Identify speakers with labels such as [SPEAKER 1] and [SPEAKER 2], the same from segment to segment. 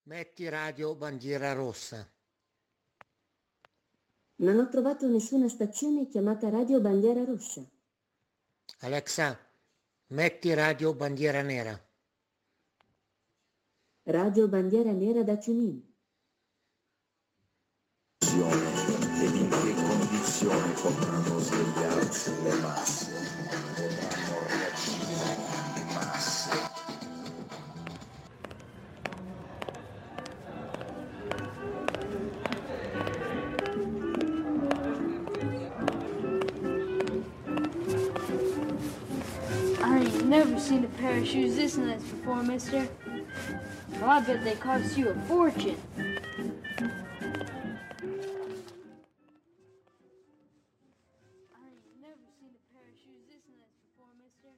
[SPEAKER 1] Metti radio bandiera rossa.
[SPEAKER 2] Non ho trovato nessuna stazione chiamata Radio Bandiera Rossa.
[SPEAKER 1] Alexa, metti radio bandiera nera.
[SPEAKER 2] Radio Bandiera Nera da TuneIn.
[SPEAKER 3] E in che condizioni potranno svegliarsi le masse, potranno reagire le masse.
[SPEAKER 4] I ain't never seen a pair of shoes this nice before, mister. Well, I bet they cost you a fortune. I ain't never seen a pair of shoes this nice before, mister.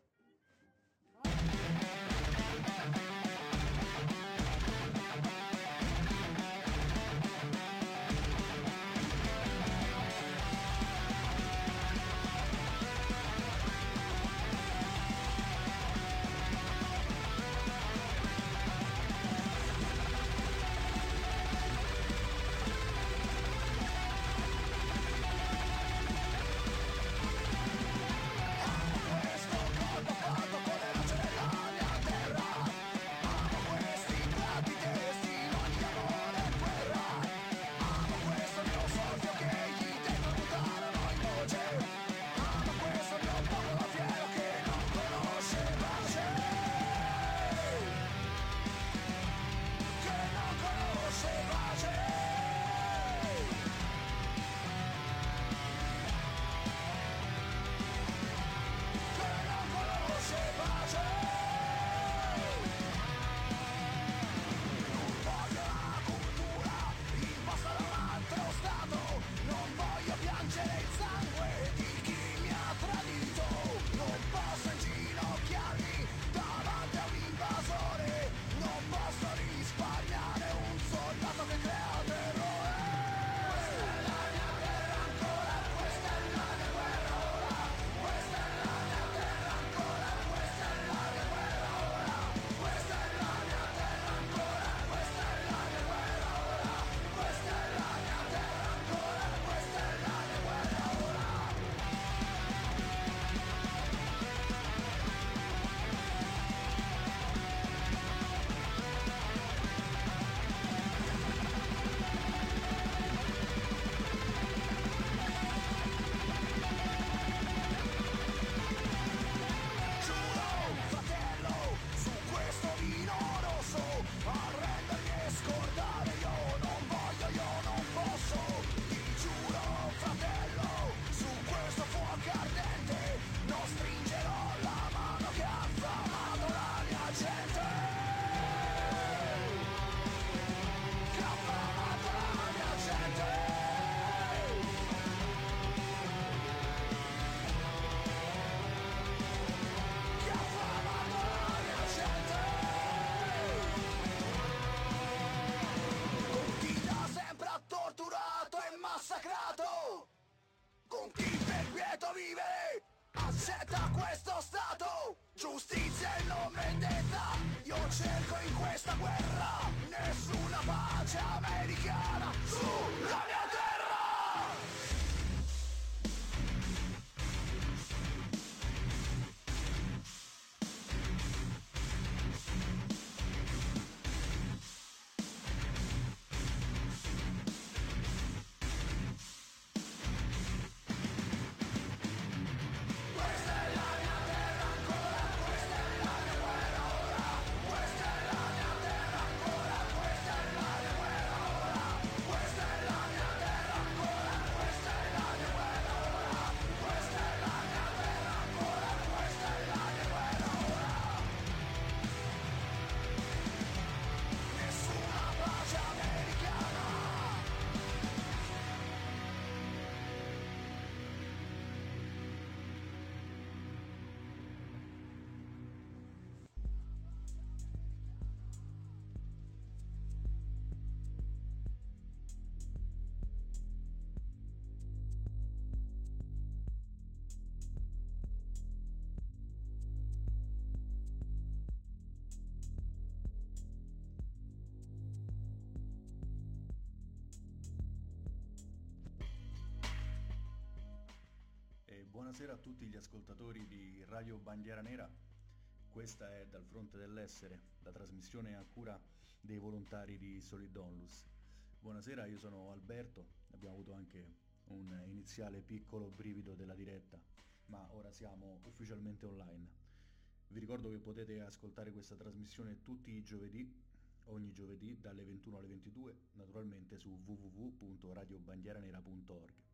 [SPEAKER 5] Buonasera a tutti gli ascoltatori di Radio Bandiera Nera. Questa è Dal Fronte dell'Essere, la trasmissione a cura dei volontari di Solid Onlus. Buonasera, io sono Alberto, abbiamo avuto anche un iniziale piccolo brivido della diretta, ma ora siamo ufficialmente online. Vi ricordo che potete ascoltare questa trasmissione tutti i giovedì, ogni giovedì dalle 21 alle 22, naturalmente su www.radiobandieranera.org.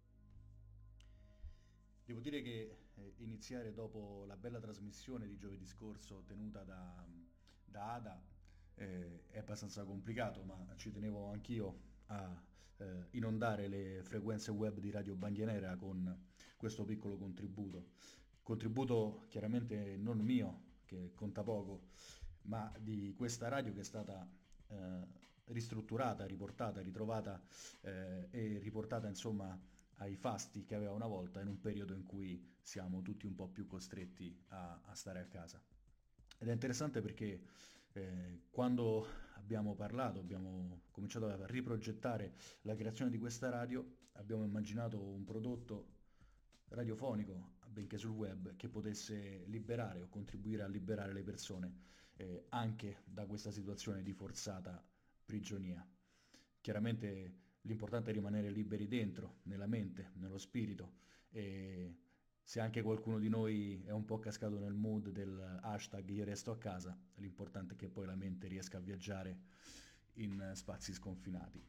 [SPEAKER 5] Devo dire che iniziare dopo la bella trasmissione di giovedì scorso tenuta da Ada è abbastanza complicato, ma ci tenevo anch'io a inondare le frequenze web di Radio Bandiera Nera con questo piccolo contributo. Contributo chiaramente non mio, che conta poco, ma di questa radio che è stata ristrutturata, riportata, ritrovata e riportata insomma ai fasti che aveva una volta, in un periodo in cui siamo tutti un po' più costretti a stare a casa. Ed è interessante perché quando abbiamo cominciato a riprogettare la creazione di questa radio, abbiamo immaginato un prodotto radiofonico, benché sul web, che potesse liberare o contribuire a liberare le persone anche da questa situazione di forzata prigionia. Chiaramente l'importante è rimanere liberi dentro, nella mente, nello spirito, e se anche qualcuno di noi è un po' cascato nel mood del hashtag io resto a casa, l'importante è che poi la mente riesca a viaggiare in spazi sconfinati.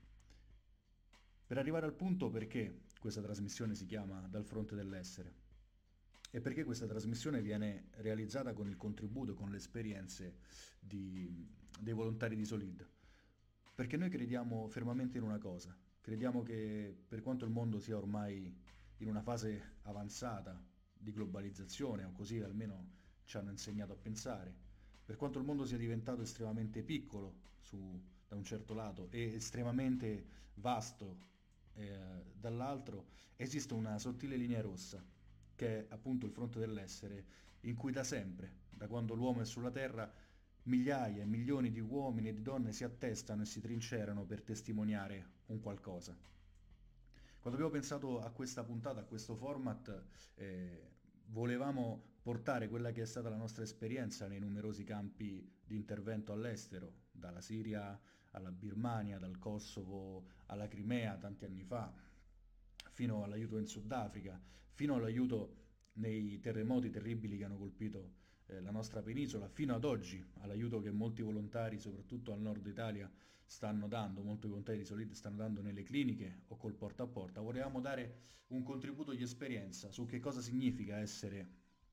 [SPEAKER 5] Per arrivare al punto, perché questa trasmissione si chiama Dal Fronte dell'Essere? E perché questa trasmissione viene realizzata con il contributo, con le esperienze dei volontari di Solid? Perché noi crediamo fermamente in una cosa, crediamo che per quanto il mondo sia ormai in una fase avanzata di globalizzazione, o così almeno ci hanno insegnato a pensare, per quanto il mondo sia diventato estremamente piccolo da un certo lato e estremamente vasto dall'altro, esiste una sottile linea rossa, che è appunto il fronte dell'essere, in cui da sempre, da quando l'uomo è sulla terra, migliaia e milioni di uomini e di donne si attestano e si trincerano per testimoniare un qualcosa. Quando abbiamo pensato a questa puntata, a questo format, volevamo portare quella che è stata la nostra esperienza nei numerosi campi di intervento all'estero, dalla Siria alla Birmania, dal Kosovo alla Crimea tanti anni fa, fino all'aiuto in Sudafrica, fino all'aiuto nei terremoti terribili che hanno colpito la nostra penisola, fino ad oggi all'aiuto che molti volontari, soprattutto al nord Italia, stanno dando, molti volontari di Solid stanno dando nelle cliniche o col porta a porta. Volevamo dare un contributo di esperienza su che cosa significa essere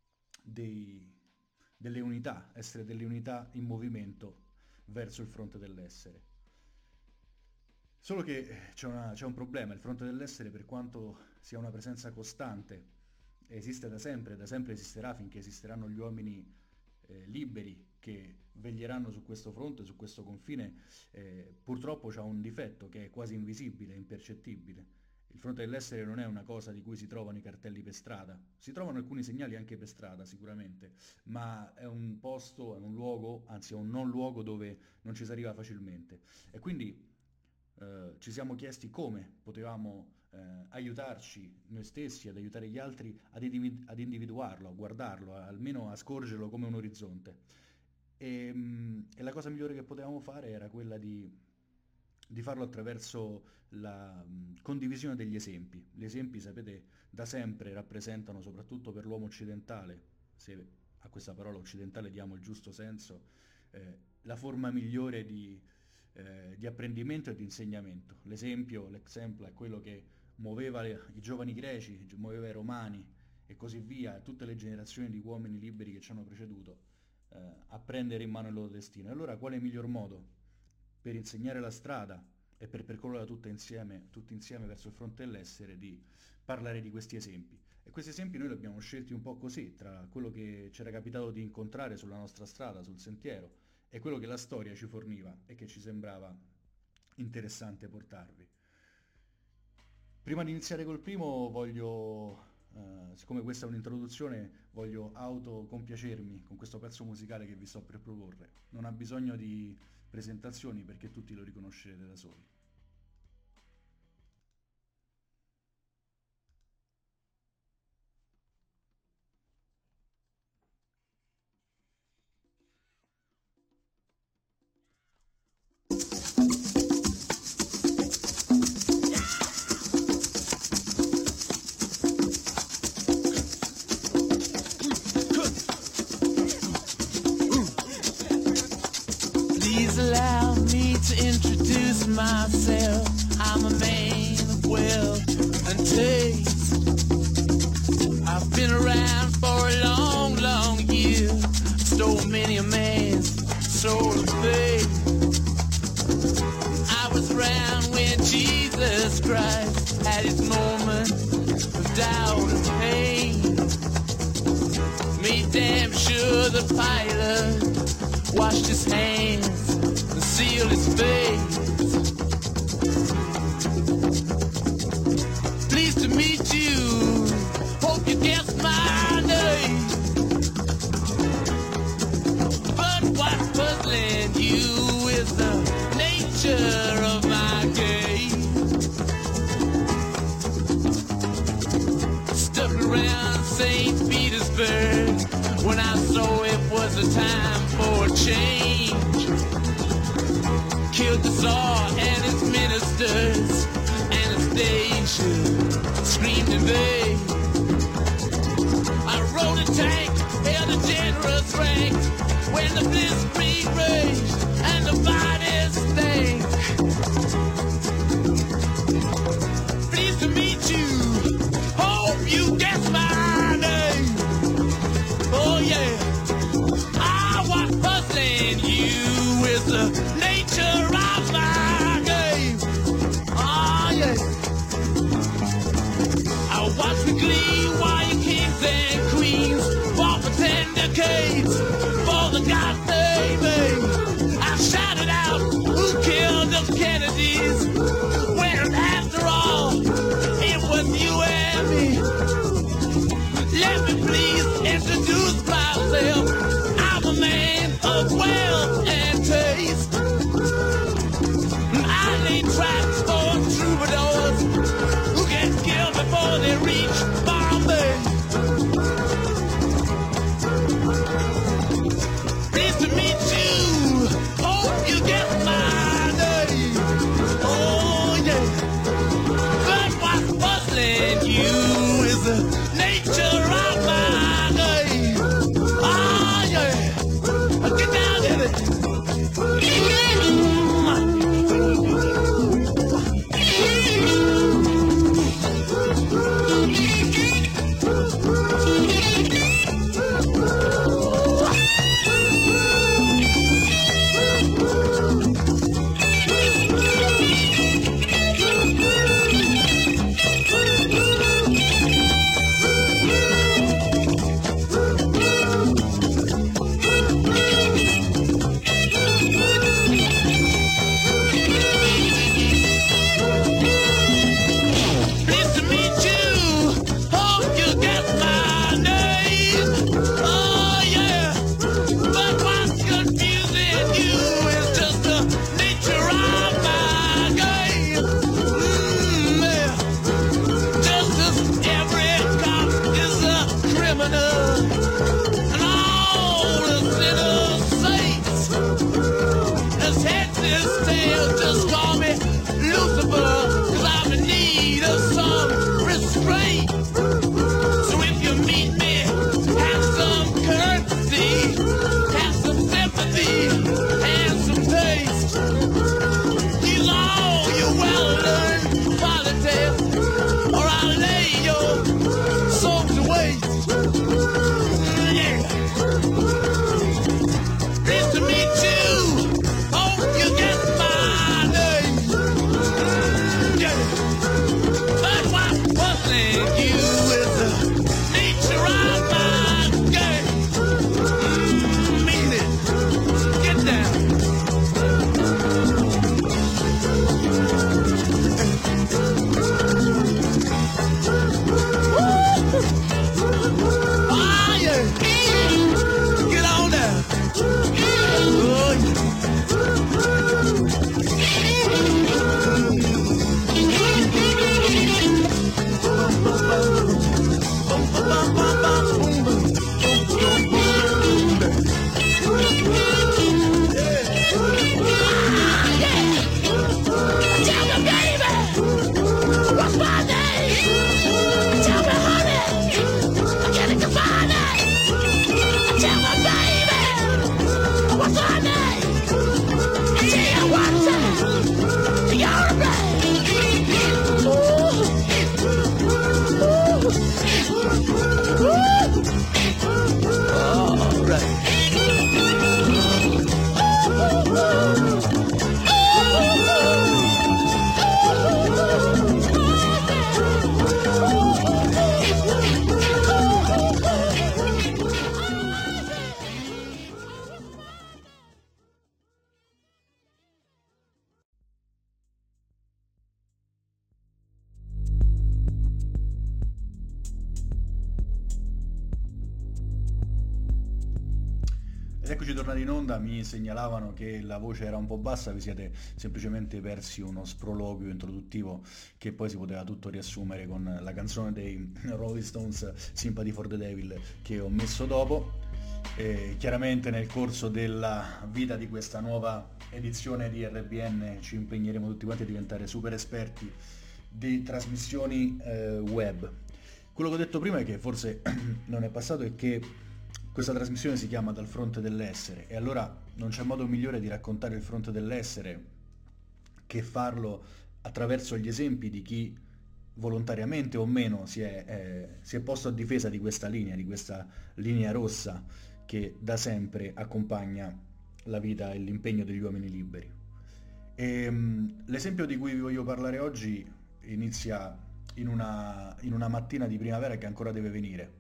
[SPEAKER 5] delle unità, essere delle unità in movimento verso il fronte dell'essere. Solo che c'è un problema: il fronte dell'essere, per quanto sia una presenza costante, esiste da sempre esisterà finché esisteranno gli uomini liberi che veglieranno su questo fronte, su questo confine. Purtroppo c'ha un difetto che è quasi invisibile, impercettibile. Il fronte dell'essere non è una cosa di cui si trovano i cartelli per strada, si trovano alcuni segnali anche per strada sicuramente, ma è un posto, è un luogo, anzi è un non luogo dove non ci si arriva facilmente. E quindi ci siamo chiesti come potevamo aiutarci noi stessi, ad aiutare gli altri ad individuarlo, a guardarlo, almeno a scorgerlo come un orizzonte. E la cosa migliore che potevamo fare era quella di farlo attraverso la condivisione degli esempi. Gli esempi, sapete, da sempre rappresentano, soprattutto per l'uomo occidentale, se a questa parola occidentale diamo il giusto senso, la forma migliore di apprendimento e di insegnamento. L'exempio è quello che muoveva i giovani greci, muoveva i romani e così via, tutte le generazioni di uomini liberi che ci hanno preceduto, a prendere in mano il loro destino. E allora quale miglior modo per insegnare la strada e per percorrerla tutti insieme verso il fronte dell'essere di parlare di questi esempi? E questi esempi noi li abbiamo scelti un po' così, tra quello che ci era capitato di incontrare sulla nostra strada, sul sentiero, e quello che la storia ci forniva e che ci sembrava interessante portarvi. Prima di iniziare col primo siccome questa è un'introduzione, voglio autocompiacermi con questo pezzo musicale che vi sto per proporre. Non ha bisogno di presentazioni perché tutti lo riconoscerete da soli.
[SPEAKER 6] myself, I'm a man of wealth and taste. I've been around for a long, long year. Stole many a man's soul of faith. I was around when Jesus Christ had his moment of doubt and pain. Made damn sure the pilot washed his hands and sealed his face. Pleased to meet you, hope you guessed my name. But what's puzzling you is the nature of my game. Stuck around St. Petersburg when I saw it was a time for a change. Killed the Tsar and his ministers. Anastasia screamed in vain. I rode a tank, held a generous rank when the blitzkrieg raged and the bodies stank. Pleased to meet you, hope you guess my name. Oh yeah, what's puzzling you is the nature of my game. Oh yeah, I watch with glee while your kings and queens fought for 10 decades for the God they made. I shouted out, who killed
[SPEAKER 5] Ed eccoci tornati in onda, mi segnalavano che la voce era un po' bassa, vi siete semplicemente persi uno sproloquio introduttivo che poi si poteva tutto riassumere con la canzone dei Rolling Stones, Sympathy for the Devil, che ho messo dopo. E chiaramente nel corso della vita di questa nuova edizione di RBN ci impegneremo tutti quanti a diventare super esperti di trasmissioni web. Quello che ho detto prima è che forse non è passato è che questa trasmissione si chiama Dal fronte dell'essere, e allora non c'è modo migliore di raccontare il fronte dell'essere che farlo attraverso gli esempi di chi volontariamente o meno si è posto a difesa di questa linea rossa che da sempre accompagna la vita e l'impegno degli uomini liberi. L'esempio di cui vi voglio parlare oggi inizia in una mattina di primavera che ancora deve venire.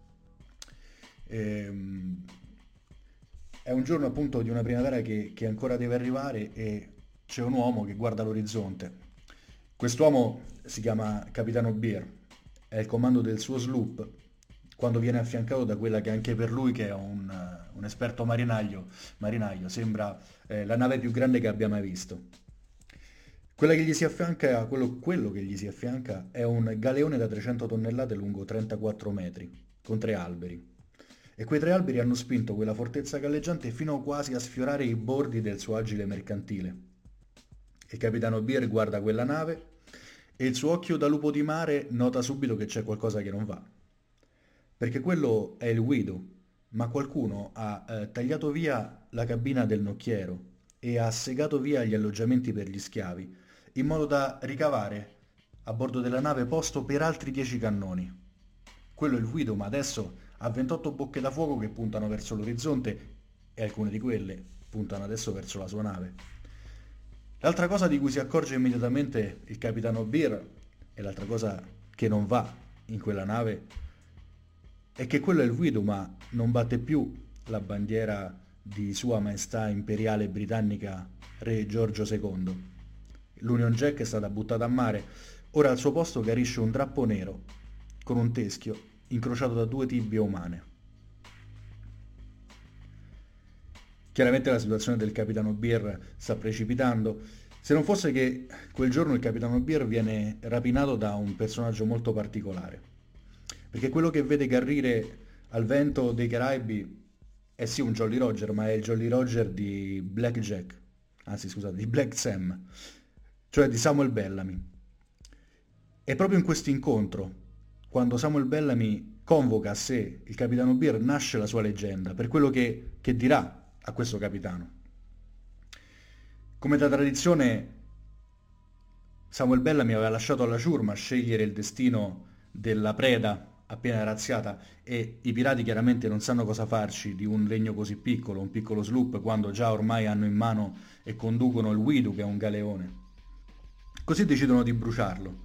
[SPEAKER 5] È un giorno appunto di una primavera che ancora deve arrivare, e c'è un uomo che guarda l'orizzonte. Quest'uomo si chiama Capitano Beer, è il comando del suo sloop quando viene affiancato da quella che anche per lui, che è un esperto marinaio, sembra la nave più grande che abbia mai visto. Quella che gli si affianca, quello che gli si affianca è un galeone da 300 tonnellate lungo 34 metri, con 3 alberi. E quei 3 alberi hanno spinto quella fortezza galleggiante fino quasi a sfiorare i bordi del suo agile mercantile. Il capitano Beer guarda quella nave e il suo occhio da lupo di mare nota subito che c'è qualcosa che non va. Perché quello è il Widow, ma qualcuno ha tagliato via la cabina del nocchiero e ha segato via gli alloggiamenti per gli schiavi, in modo da ricavare a bordo della nave posto per altri 10 cannoni. Quello è il Widow, ma adesso ha 28 bocche da fuoco che puntano verso l'orizzonte, e alcune di quelle puntano adesso verso la sua nave. L'altra cosa di cui si accorge immediatamente il capitano Beer, e l'altra cosa che non va in quella nave, è che quello è il Widow, ma non batte più la bandiera di Sua Maestà Imperiale Britannica Re Giorgio II. L'Union Jack è stata buttata a mare, ora al suo posto chiarisce un drappo nero con un teschio incrociato da 2 tibie umane. Chiaramente la situazione del capitano Beer sta precipitando, se non fosse che quel giorno il capitano Beer viene rapinato da un personaggio molto particolare, perché quello che vede garrire al vento dei Caraibi è sì un Jolly Roger, ma è il Jolly Roger di Black Jack, anzi scusate, di Black Sam, cioè di Samuel Bellamy. E proprio in questo incontro, quando Samuel Bellamy convoca a sé il capitano Beer, nasce la sua leggenda, per quello che dirà a questo capitano. Come da tradizione, Samuel Bellamy aveva lasciato alla ciurma scegliere il destino della preda appena razziata, e i pirati chiaramente non sanno cosa farci di un regno così piccolo, un piccolo sloop, quando già ormai hanno in mano e conducono il Widow, che è un galeone. Così decidono di bruciarlo.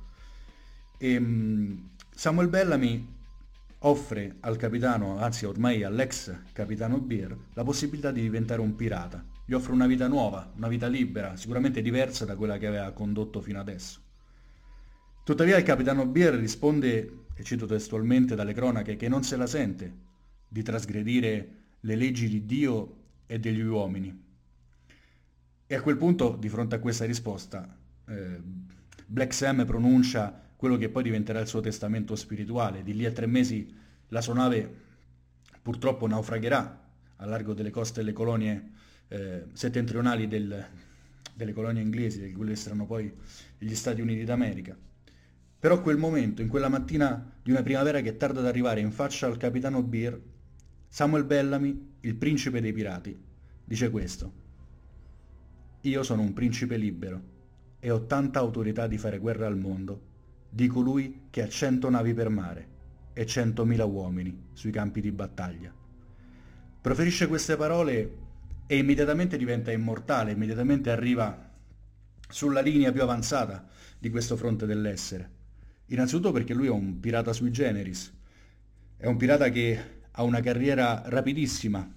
[SPEAKER 5] Samuel Bellamy offre al capitano, anzi ormai all'ex capitano Beer, la possibilità di diventare un pirata. Gli offre una vita nuova, una vita libera, sicuramente diversa da quella che aveva condotto fino adesso. Tuttavia il capitano Beer risponde, e cito testualmente dalle cronache, che non se la sente di trasgredire le leggi di Dio e degli uomini. E a quel punto, di fronte a questa risposta, Black Sam pronuncia quello che poi diventerà il suo testamento spirituale. Di lì a 3 mesi la sua nave purtroppo naufragherà a largo delle coste delle colonie settentrionali delle colonie inglesi, di quelle che saranno poi gli Stati Uniti d'America. Però quel momento, in quella mattina di una primavera che tarda ad arrivare in faccia al capitano Beer, Samuel Bellamy, il principe dei pirati, dice questo: io sono un principe libero e ho tanta autorità di fare guerra al mondo di colui che ha 100 navi per mare e 100.000 uomini sui campi di battaglia. Proferisce queste parole e immediatamente diventa immortale, immediatamente arriva sulla linea più avanzata di questo fronte dell'essere. Innanzitutto perché lui è un pirata sui generis, è un pirata che ha una carriera rapidissima,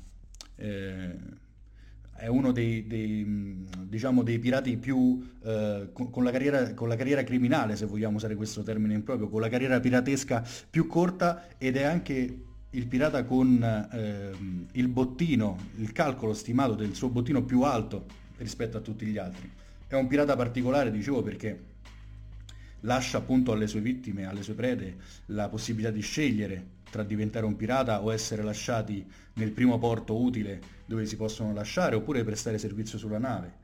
[SPEAKER 5] è uno dei pirati più con la carriera criminale, se vogliamo usare questo termine improprio, con la carriera piratesca più corta, ed è anche il pirata con il bottino, il calcolo stimato del suo bottino più alto rispetto a tutti gli altri. È un pirata particolare, dicevo, perché lascia appunto alle sue vittime, alle sue prede, la possibilità di scegliere tra diventare un pirata o essere lasciati nel primo porto utile dove si possono lasciare, oppure prestare servizio sulla nave.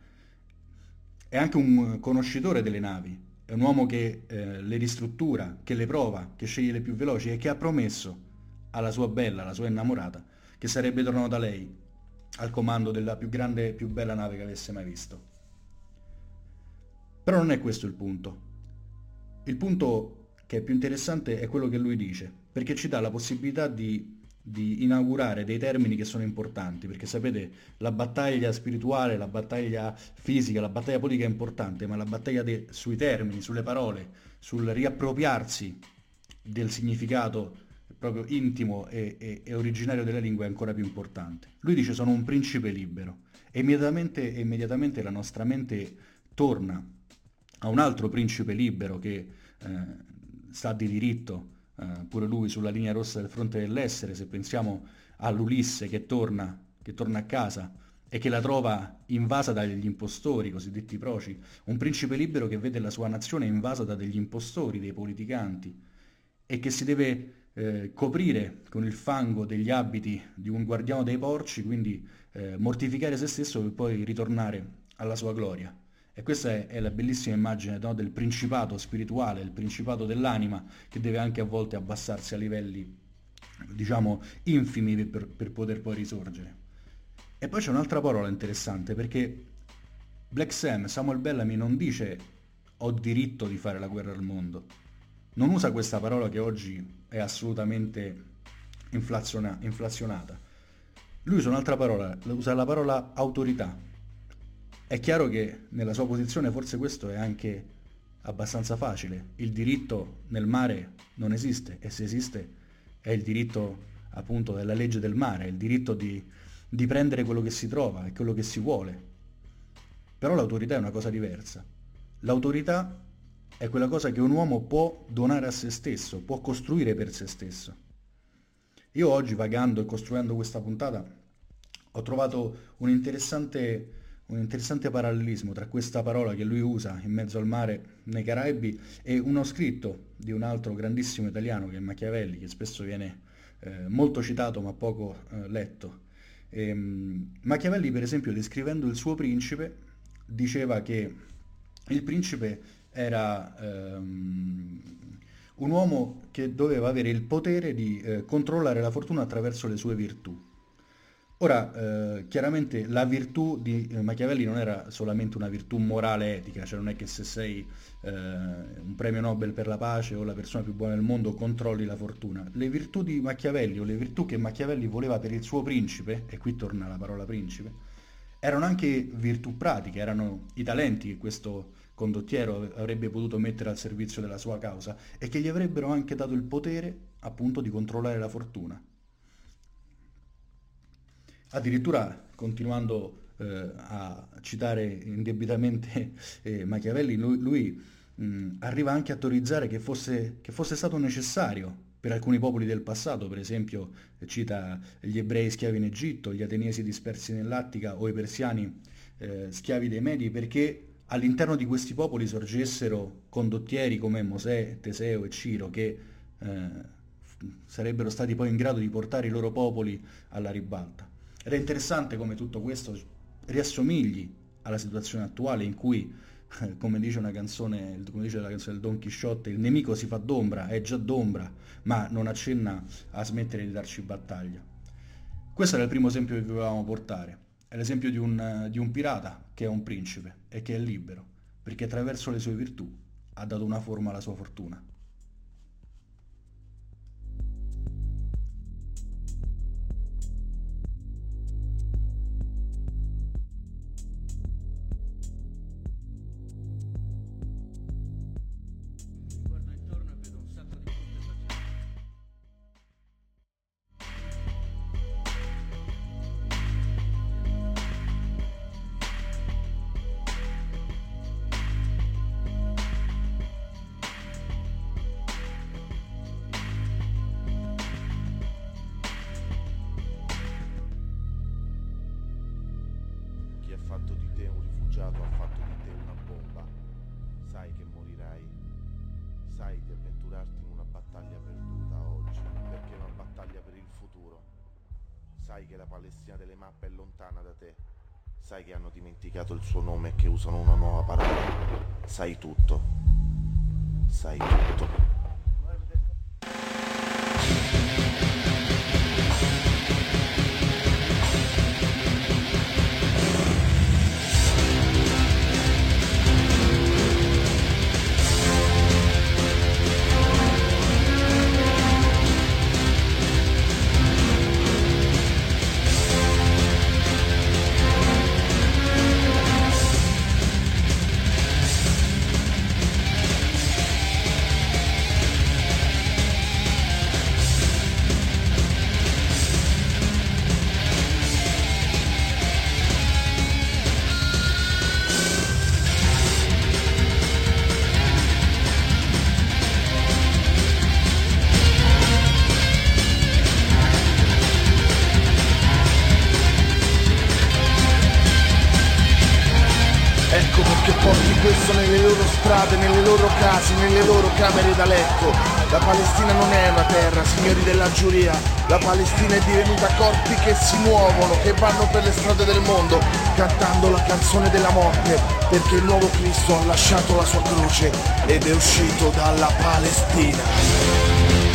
[SPEAKER 5] È anche un conoscitore delle navi, è un uomo che le ristruttura, che le prova, che sceglie le più veloci e che ha promesso alla sua bella, alla sua innamorata, che sarebbe tornato da lei al comando della più grande e più bella nave che avesse mai visto. Però non è questo il punto. Il punto che è più interessante è quello che lui dice, perché ci dà la possibilità di inaugurare dei termini che sono importanti, perché sapete, la battaglia spirituale, la battaglia fisica, la battaglia politica è importante, ma la battaglia sui termini, sulle parole, sul riappropriarsi del significato proprio intimo e originario della lingua è ancora più importante. Lui dice: sono un principe libero, e immediatamente la nostra mente torna a un altro principe libero che sta di diritto, pure lui sulla linea rossa del fronte dell'essere. Se pensiamo all'Ulisse che torna a casa e che la trova invasa dagli impostori, cosiddetti proci, un principe libero che vede la sua nazione invasa da degli impostori, dei politicanti, e che si deve coprire con il fango degli abiti di un guardiano dei porci, quindi mortificare se stesso per poi ritornare alla sua gloria. E questa è la bellissima immagine, no, del principato spirituale, il principato dell'anima, che deve anche a volte abbassarsi a livelli, diciamo, infimi per poter poi risorgere. E poi c'è un'altra parola interessante, perché Black Sam, Samuel Bellamy, non dice ho diritto di fare la guerra al mondo. Non usa questa parola che oggi è assolutamente inflazionata. Lui usa un'altra parola, usa la parola autorità. È chiaro che nella sua posizione forse questo è anche abbastanza facile. Il diritto nel mare non esiste, e se esiste è il diritto appunto della legge del mare, il diritto di prendere quello che si trova e quello che si vuole. Però l'autorità è una cosa diversa. L'autorità è quella cosa che un uomo può donare a se stesso, può costruire per se stesso. Io oggi, vagando e costruendo questa puntata, ho trovato un interessante parallelismo tra questa parola che lui usa in mezzo al mare nei Caraibi e uno scritto di un altro grandissimo italiano che è Machiavelli, che spesso viene molto citato ma poco letto. Machiavelli, per esempio, descrivendo il suo principe, diceva che il principe era un uomo che doveva avere il potere di controllare la fortuna attraverso le sue virtù. Ora, chiaramente la virtù di Machiavelli non era solamente una virtù morale etica, cioè non è che se sei un premio Nobel per la pace o la persona più buona del mondo controlli la fortuna. Le virtù di Machiavelli, o le virtù che Machiavelli voleva per il suo principe, e qui torna la parola principe, erano anche virtù pratiche, erano i talenti che questo condottiero avrebbe potuto mettere al servizio della sua causa e che gli avrebbero anche dato il potere appunto di controllare la fortuna. Addirittura, continuando a citare indebitamente Machiavelli, lui arriva anche a teorizzare che fosse stato necessario per alcuni popoli del passato, per esempio cita gli ebrei schiavi in Egitto, gli ateniesi dispersi nell'Attica o i persiani schiavi dei Medi, perché all'interno di questi popoli sorgessero condottieri come Mosè, Teseo e Ciro, che sarebbero stati poi in grado di portare i loro popoli alla ribalta. Ed è interessante come tutto questo riassomigli alla situazione attuale in cui, come dice la canzone del Don Chisciotte, il nemico si fa d'ombra, è già d'ombra, ma non accenna a smettere di darci battaglia. Questo era il primo esempio che vi volevamo portare. È l'esempio di un pirata che è un principe e che è libero, perché attraverso le sue virtù ha dato una forma alla sua fortuna.
[SPEAKER 7] il futuro. Sai che la Palestina delle mappe è lontana da te. Sai che hanno dimenticato il suo nome e che usano una nuova parola. Sai tutto. Sai tutto.
[SPEAKER 8] Ecco perché porti questo nelle loro strade, nelle loro case, nelle loro camere da letto. La Palestina non è una terra, signori della giuria. La Palestina è divenuta corpi che si muovono, che vanno per le strade del mondo, cantando la canzone della morte, perché il nuovo Cristo ha lasciato la sua croce ed è uscito dalla Palestina.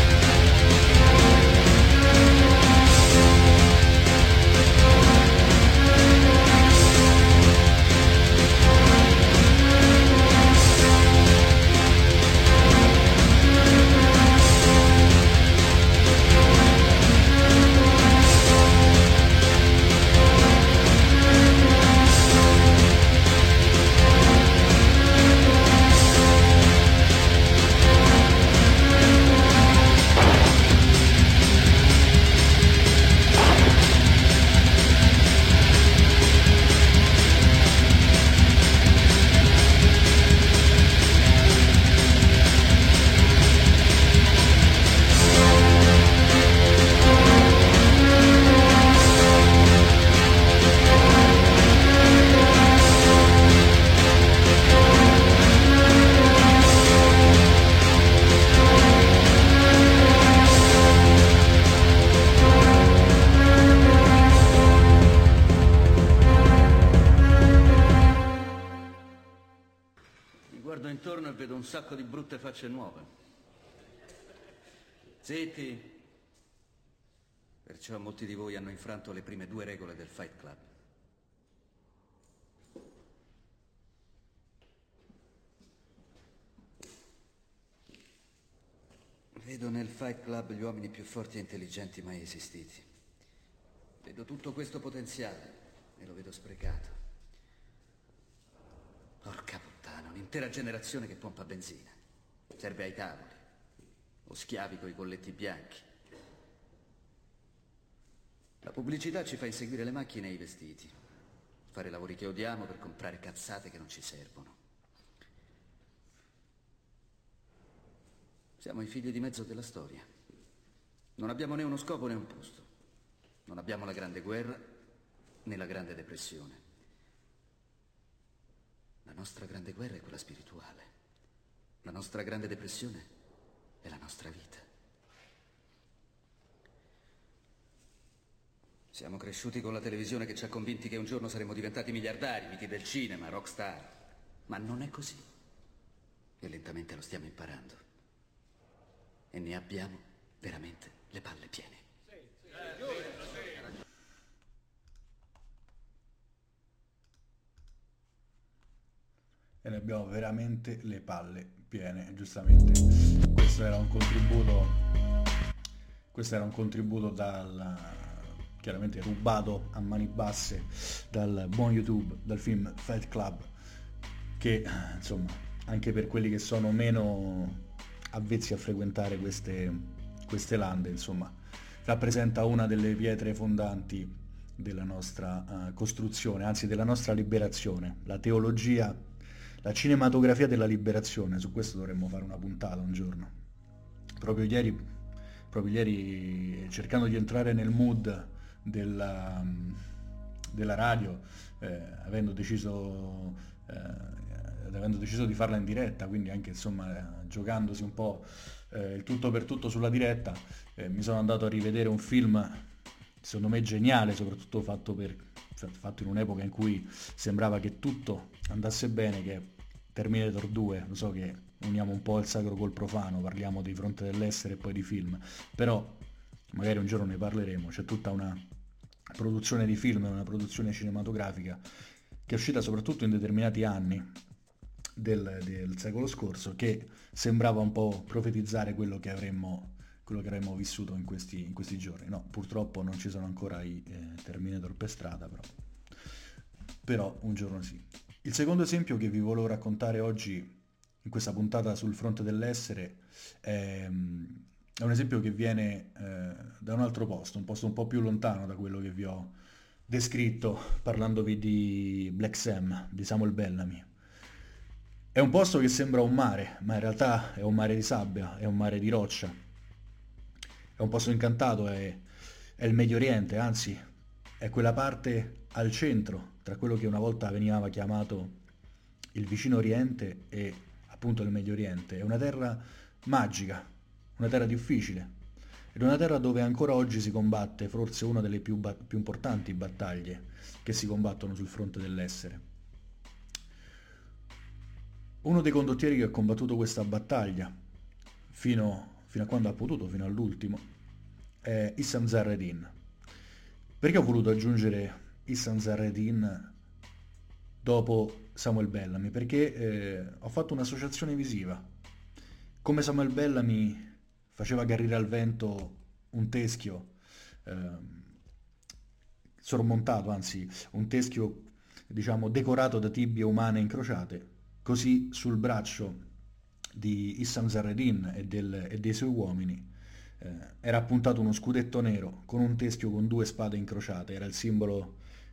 [SPEAKER 9] Intorno e vedo un sacco di brutte facce nuove. Zitti. Perciò molti di voi hanno infranto le prime 2 regole del Fight Club. Vedo nel Fight Club gli uomini più forti e intelligenti mai esistiti. Vedo tutto questo potenziale e lo vedo sprecato. Porca puttana, un'intera generazione che pompa benzina. Serve ai tavoli. O schiavi coi colletti bianchi. La pubblicità ci fa inseguire le macchine e i vestiti. Fare lavori che odiamo per comprare cazzate che non ci servono. Siamo i figli di mezzo della storia. Non abbiamo né uno scopo né un posto. Non abbiamo la Grande Guerra né la Grande Depressione. La nostra grande guerra è quella spirituale. La nostra grande depressione è la nostra vita. Siamo cresciuti con la televisione che ci ha convinti che un giorno saremmo diventati miliardari, miti del cinema, rockstar. Ma non è così. E lentamente lo stiamo imparando. E ne abbiamo veramente le palle piene.
[SPEAKER 5] E ne abbiamo veramente le palle piene, giustamente. Questo era un contributo chiaramente rubato a mani basse dal buon YouTube, dal film Fight Club, che insomma, anche per quelli che sono meno avvezzi a frequentare queste lande, insomma, rappresenta una delle pietre fondanti della nostra costruzione, anzi della nostra liberazione, la teologia, la cinematografia della liberazione. Su questo dovremmo fare una puntata un giorno. Proprio ieri cercando di entrare nel mood della radio, avendo deciso avendo deciso di farla in diretta, quindi anche insomma giocandosi un po' il tutto per tutto sulla diretta, mi sono andato a rivedere un film secondo me geniale, soprattutto fatto in un'epoca in cui sembrava che tutto andasse bene, che è Terminator 2. Lo so che uniamo un po' il sacro col profano, parliamo di Fronte dell'Essere e poi di film, però magari un giorno ne parleremo. C'è tutta una produzione di film, una produzione cinematografica che è uscita soprattutto in determinati anni del secolo scorso, che sembrava un po' profetizzare quello che avremmo vissuto in questi giorni. No, purtroppo non ci sono ancora i Terminator per strada, però un giorno sì. Il secondo esempio che vi volevo raccontare oggi in questa puntata sul Fronte dell'Essere è un esempio che viene da un altro posto, un posto un po' più lontano da quello che vi ho descritto parlandovi di Black Sam, di Samuel Bellamy. È un posto che sembra un mare, ma in realtà è un mare di sabbia, è un mare di roccia. È un posto incantato, è il Medio Oriente, anzi è quella parte al centro tra quello che una volta veniva chiamato il Vicino Oriente e appunto il Medio Oriente. È una terra magica, una terra difficile, ed è una terra dove ancora oggi si combatte forse una delle più importanti battaglie che si combattono sul fronte dell'essere. Uno dei condottieri che ha combattuto questa battaglia fino a quando ha potuto, fino all'ultimo, è Issam Zarredin. Perché ho voluto aggiungere Issam Zarredin dopo Samuel Bellamy? Perché ho fatto un'associazione visiva. Come Samuel Bellamy faceva carrire al vento un teschio sormontato, anzi un teschio diciamo decorato da tibie umane incrociate, così sul braccio di Issam Zarredin e dei suoi uomini era appuntato uno scudetto nero con un teschio con 2 spade incrociate. Era il simbolo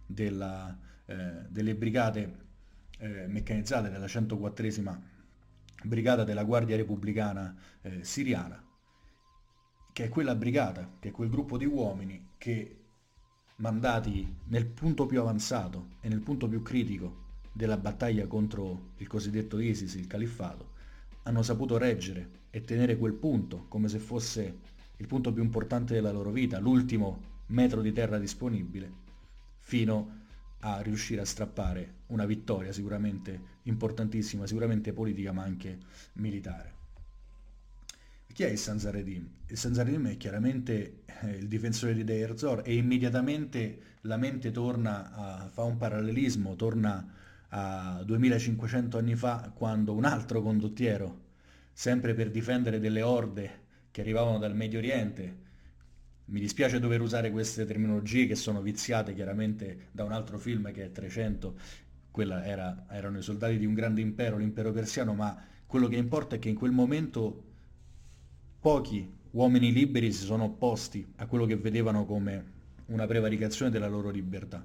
[SPEAKER 5] delle brigate meccanizzate della 104esima brigata della Guardia Repubblicana siriana, che è quella brigata, che è quel gruppo di uomini che, mandati nel punto più avanzato e nel punto più critico della battaglia contro il cosiddetto ISIS, il califfato, hanno saputo reggere e tenere quel punto come se fosse il punto più importante della loro vita, l'ultimo metro di terra disponibile, fino a riuscire a strappare una vittoria sicuramente importantissima, sicuramente politica ma anche militare. Chi è Issam Zarredin? Issam Zarredin è chiaramente il difensore di Deir Zor, e immediatamente la mente fa un parallelismo, torna a 2500 anni fa, quando un altro condottiero, sempre per difendere delle orde che arrivavano dal Medio Oriente, mi dispiace dover usare queste terminologie che sono viziate chiaramente da un altro film che è 300, erano i soldati di un grande impero, l'impero persiano, ma quello che importa è che in quel momento pochi uomini liberi si sono opposti a quello che vedevano come una prevaricazione della loro libertà.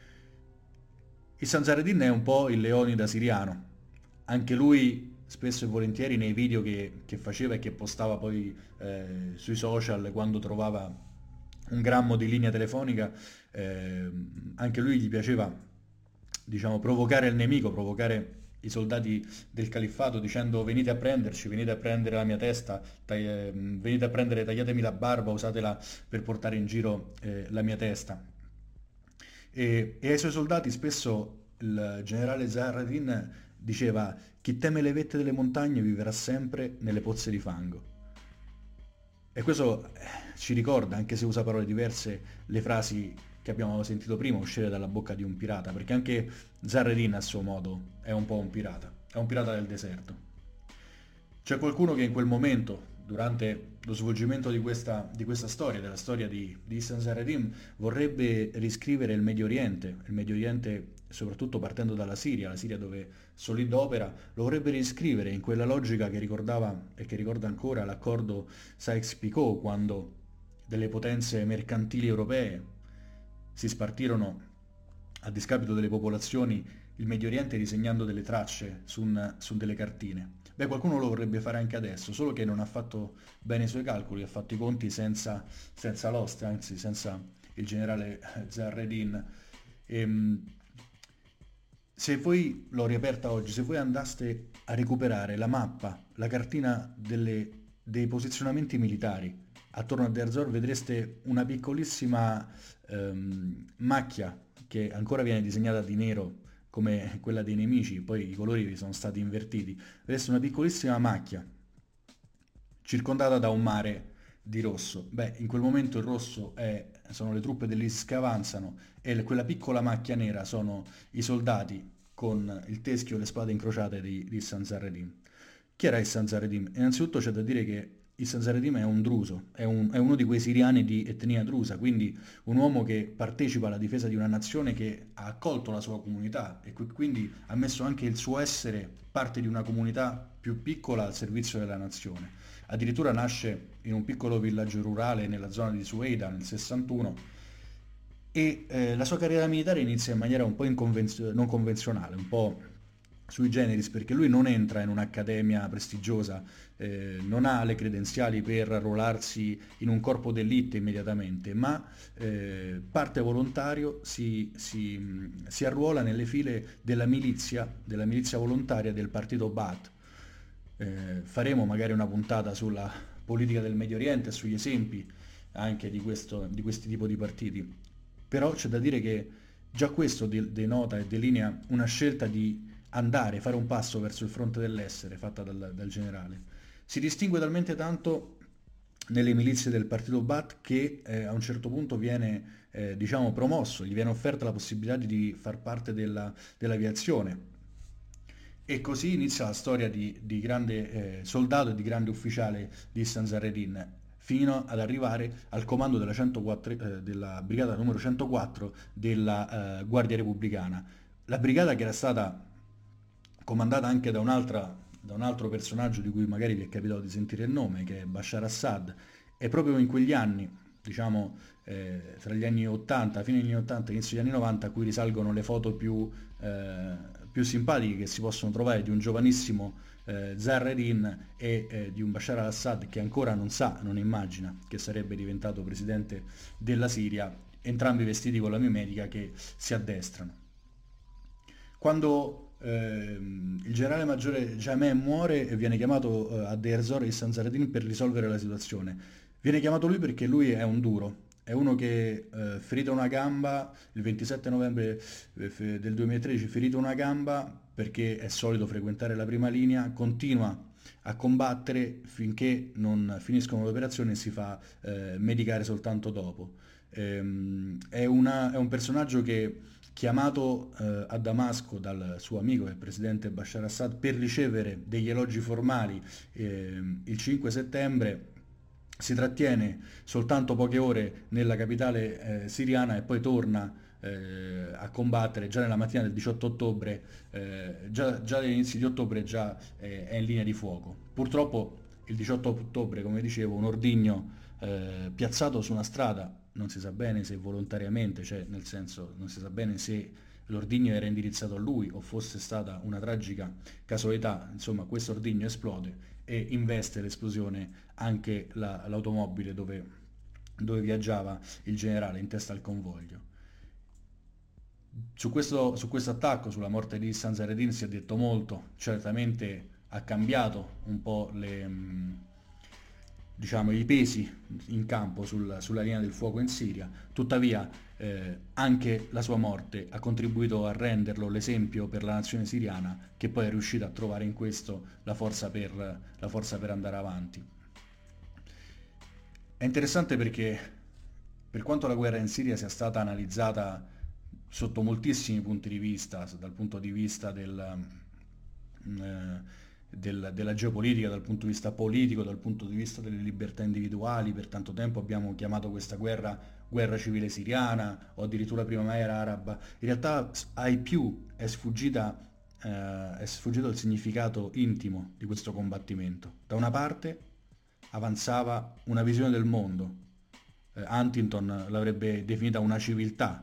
[SPEAKER 5] Issam Zarredin è un po' il Leonida siriano, anche lui spesso e volentieri nei video che faceva e che postava poi sui social quando trovava un grammo di linea telefonica, anche lui gli piaceva, diciamo, provocare il nemico, provocare i soldati del califfato dicendo: venite a prenderci, venite a prendere la mia testa, venite a prendere, tagliatemi la barba, usatela per portare in giro la mia testa. E ai suoi soldati spesso il generale Zarredin diceva: chi teme le vette delle montagne viverà sempre nelle pozze di fango. E questo ci ricorda, anche se usa parole diverse, le frasi che abbiamo sentito prima uscire dalla bocca di un pirata, perché anche Zarredin a suo modo è un po' un pirata, è un pirata del deserto. C'è qualcuno che in quel momento, durante lo svolgimento di questa storia, della storia di Issam Zarredin, vorrebbe riscrivere il Medio Oriente soprattutto partendo dalla Siria, la Siria dove Solid opera, lo vorrebbe riscrivere in quella logica che ricordava e che ricorda ancora l'accordo Sykes-Picot, quando delle potenze mercantili europee si spartirono a discapito delle popolazioni il Medio Oriente disegnando delle tracce su delle cartine. Beh, qualcuno lo vorrebbe fare anche adesso, solo che non ha fatto bene i suoi calcoli, ha fatto i conti senza l'oste, anzi senza il generale Zarredin. se voi, l'ho riaperta oggi, se voi andaste a recuperare la mappa, la cartina dei posizionamenti militari attorno a Deir Zor, vedreste una piccolissima macchia che ancora viene disegnata di nero come quella dei nemici, poi i colori vi sono stati invertiti. Vedreste una piccolissima macchia circondata da un mare di rosso. Beh, in quel momento il rosso sono le truppe dell'ISIS che avanzano e quella piccola macchia nera sono i soldati con il teschio e le spade incrociate di Issam Zarredim. Chi era Issam Zarredim? Innanzitutto c'è da dire che Issam Zarredim è un druso, è uno di quei siriani di etnia drusa, quindi un uomo che partecipa alla difesa di una nazione che ha accolto la sua comunità e quindi ha messo anche il suo essere parte di una comunità più piccola al servizio della nazione. Addirittura nasce in un piccolo villaggio rurale nella zona di Sueida nel 61 e la sua carriera militare inizia in maniera un po' non convenzionale, un po' sui generis, perché lui non entra in un'accademia prestigiosa, non ha le credenziali per arruolarsi in un corpo d'élite immediatamente, ma parte volontario, si arruola nelle file della milizia volontaria del partito Baath. Faremo magari una puntata sulla politica del Medio Oriente e sugli esempi anche di questi tipi di partiti, però c'è da dire che già questo denota e delinea una scelta di fare un passo verso il fronte dell'essere fatta dal generale. Si distingue talmente tanto nelle milizie del partito Baath che a un certo punto viene promosso, gli viene offerta la possibilità di far parte dell'aviazione. E così inizia la storia di grande soldato e di grande ufficiale di Issam Zarretin, fino ad arrivare al comando della brigata numero 104 della Guardia Repubblicana. La brigata che era stata comandata anche da un altro personaggio di cui magari vi è capitato di sentire il nome, che è Bashar Assad, e proprio in quegli anni, tra gli anni 80, fine degli anni 80 e inizio degli anni 90, a cui risalgono le foto più simpatiche che si possono trovare di un giovanissimo Zarretin e di un Bashar al-Assad che ancora non immagina che sarebbe diventato presidente della Siria, entrambi vestiti con la mimetica, che si addestrano. Quando il generale maggiore Jameh muore e viene chiamato a Deir Zor Issam Zarretin per risolvere la situazione. Viene chiamato lui perché lui è un duro, è uno che ferito una gamba il 27 novembre del 2013, ferito una gamba perché è solito frequentare la prima linea, continua a combattere finché non finiscono le operazioni e si fa medicare soltanto dopo. È un personaggio che, chiamato a Damasco dal suo amico, il presidente Bashar Assad, per ricevere degli elogi formali il 5 settembre, si trattiene soltanto poche ore nella capitale siriana e poi torna a combattere già nella mattina del 18 ottobre, già all'inizio di ottobre già è in linea di fuoco. Purtroppo il 18 ottobre, come dicevo, un ordigno piazzato su una strada, non si sa bene se volontariamente, cioè nel senso non si sa bene se l'ordigno era indirizzato a lui o fosse stata una tragica casualità, insomma questo ordigno esplode e investe l'esplosione anche l'automobile dove viaggiava il generale in testa al convoglio. Su questo attacco, sulla morte di Issam Zarretin, si è detto molto, certamente ha cambiato un po' i pesi in campo sulla linea del fuoco in Siria, tuttavia anche la sua morte ha contribuito a renderlo l'esempio per la nazione siriana, che poi è riuscita a trovare in questo la forza per andare avanti. È interessante perché, per quanto la guerra in Siria sia stata analizzata sotto moltissimi punti di vista, dal punto di vista della geopolitica, dal punto di vista politico, dal punto di vista delle libertà individuali, per tanto tempo abbiamo chiamato questa guerra civile siriana o addirittura primavera araba, in realtà ai più è sfuggito il significato intimo di questo combattimento. Da una parte avanzava una visione del mondo, Huntington l'avrebbe definita una civiltà.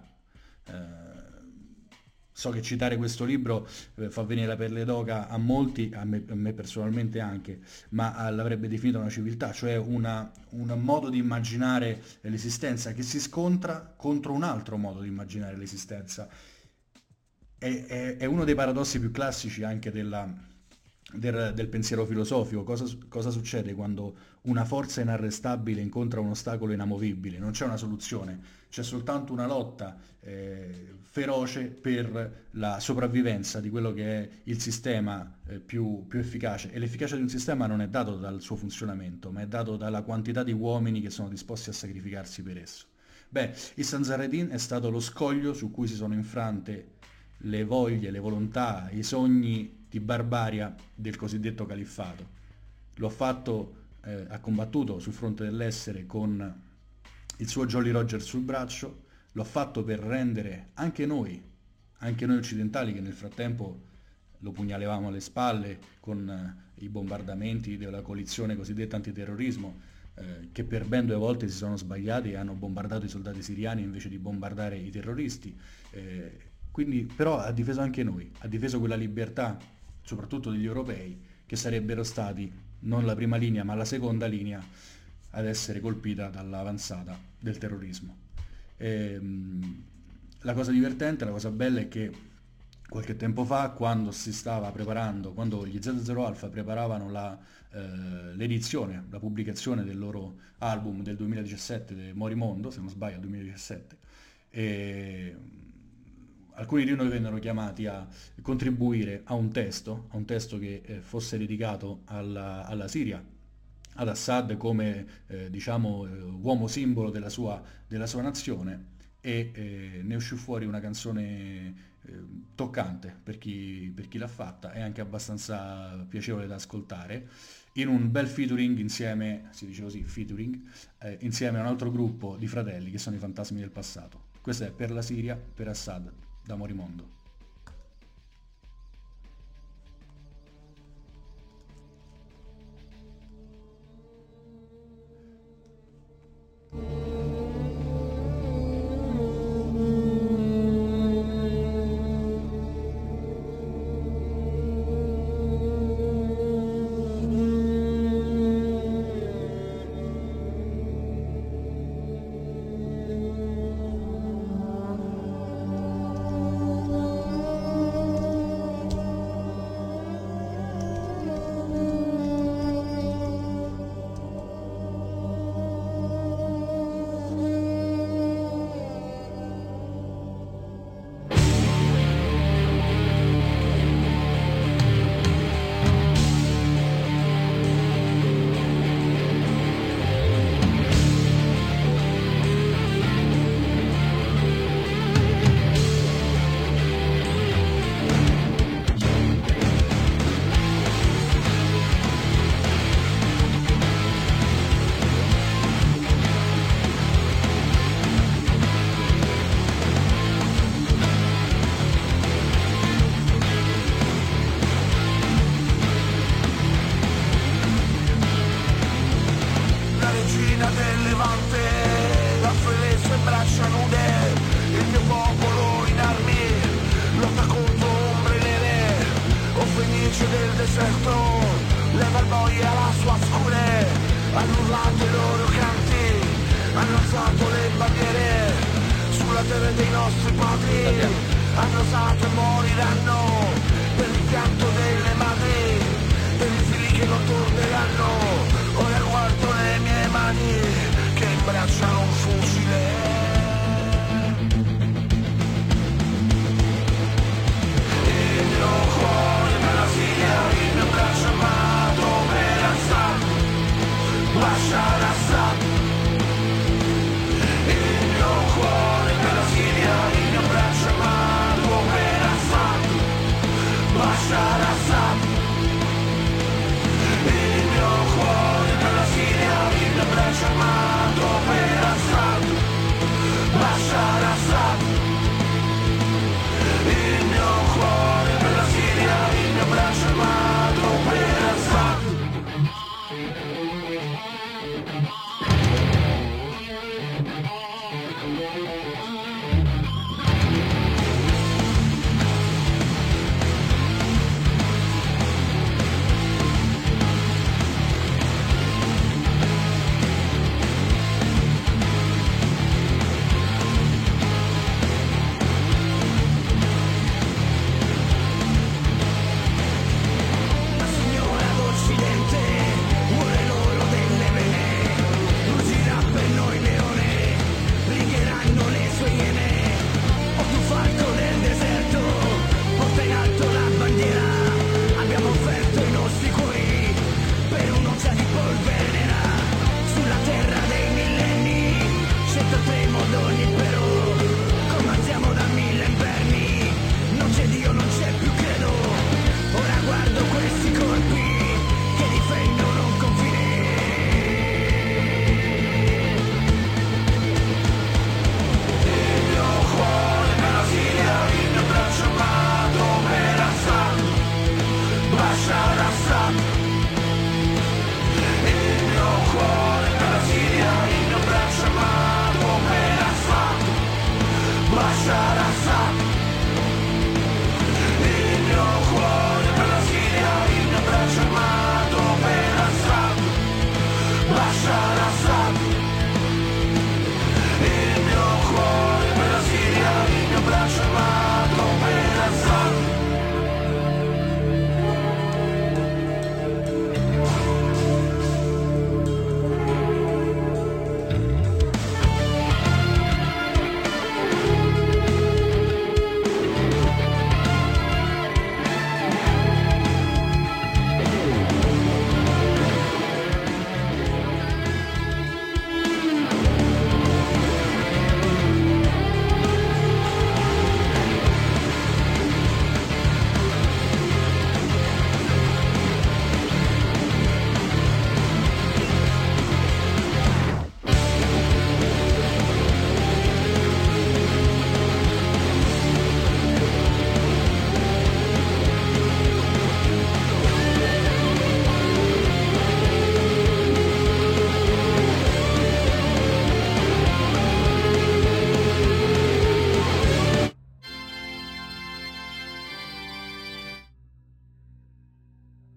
[SPEAKER 5] So che citare questo libro fa venire la pelle d'oca a molti, a me personalmente anche, ma l'avrebbe definita una civiltà, cioè un modo di immaginare l'esistenza che si scontra contro un altro modo di immaginare l'esistenza. è uno dei paradossi più classici anche del pensiero filosofico. Cosa succede quando una forza inarrestabile incontra un ostacolo inamovibile? Non c'è una soluzione, c'è soltanto una lotta feroce per la sopravvivenza di quello che è il sistema più efficace. E l'efficacia di un sistema non è dato dal suo funzionamento, ma è dato dalla quantità di uomini che sono disposti a sacrificarsi per esso. Beh, il Sanzaredin è stato lo scoglio su cui si sono infrante le voglie, le volontà, i sogni di barbaria del cosiddetto califfato. Lo ha fatto, ha combattuto sul fronte dell'essere con il suo Jolly Roger sul braccio, lo ha fatto per rendere anche noi occidentali, che nel frattempo lo pugnalevamo alle spalle con i bombardamenti della coalizione cosiddetta antiterrorismo, che per ben 2 volte si sono sbagliati e hanno bombardato i soldati siriani invece di bombardare i terroristi. Quindi però ha difeso anche noi, ha difeso quella libertà, soprattutto degli europei, che sarebbero stati non la prima linea ma la seconda linea ad essere colpita dall'avanzata del terrorismo. La cosa divertente, la cosa bella è che qualche tempo fa, quando gli 00 Alpha preparavano l'edizione, la pubblicazione del loro album del 2017, Morimondo, se non sbaglio, 2017, alcuni di noi vennero chiamati a contribuire a un testo che fosse dedicato alla Siria, ad Assad come uomo simbolo della sua nazione, e ne uscì fuori una canzone toccante per chi l'ha fatta, e anche abbastanza piacevole da ascoltare, in un bel featuring insieme, si dice così, insieme a un altro gruppo di fratelli che sono i Fantasmi del Passato. Questo è Per la Siria, per Assad, da Morimondo.
[SPEAKER 8] Bashar Assad, il mio